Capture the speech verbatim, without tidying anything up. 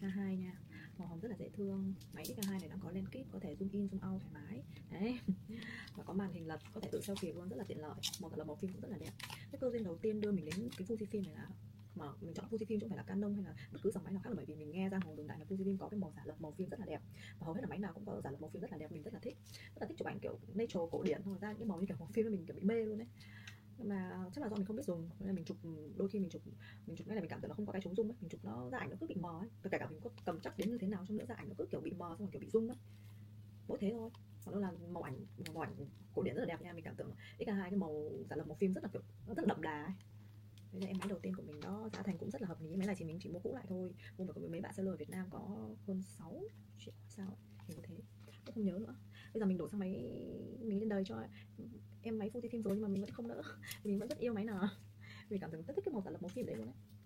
a hai nha, màu hồng rất là dễ thương. Máy X A hai này nó có lens kit, có thể zoom in zoom out thoải mái đấy, và có màn hình lật, có thể tự selfie luôn, rất là tiện lợi. Màu là màu phim cũng rất là đẹp. Cái cơ duyên đầu tiên đưa mình đến cái Fujifilm này là mà mình chọn Fujifilm chứ không phải là Canon hay là bất cứ dòng máy nào khác, là bởi vì mình nghe ra hồ đồn đại là Fujifilm có cái màu giả lập màu phim rất là đẹp, và hầu hết là máy nào cũng có giả lập màu phim rất là đẹp. Mình rất là thích, rất là thích chụp ảnh kiểu nature cổ điển, thôi ra những cái màu như kiểu màu phim mình kiểu bị mê luôn đấy. Nhưng mà chắc là do mình không biết dùng nên là mình chụp, đôi khi mình chụp mình chụp cái này mình cảm thấy nó không có cái chống rung ấy, mình chụp nó ra ảnh nó cứ bị mờ ấy, kể cả mình có cầm chắc đến như thế nào trong nữa ra ảnh nó cứ kiểu bị mờ, xong rồi kiểu bị rung ấy, mỗi thế thôi. Còn đâu là màu ảnh màu ảnh cổ điển rất là đẹp nha. Mình cảm tưởng X A hai cái màu giả lập màu phim rất là kiểu nó rất là đậm đà ấy. Đây là em máy đầu tiên của mình đó, giá thành cũng rất là hợp lý. Máy này thì mình chỉ mua cũ lại thôi, mua với mấy bạn seller ở Việt Nam có hơn sáu triệu sao ấy, hình như thế, cũng không nhớ nữa. Bây giờ mình đổi sang máy, mình lên đời cho em máy Fujifilm rồi nhưng mà mình vẫn không nỡ, mình vẫn rất yêu máy nào. Mình cảm thấy rất thích cái màu giả lập màu phim đấy luôn đấy.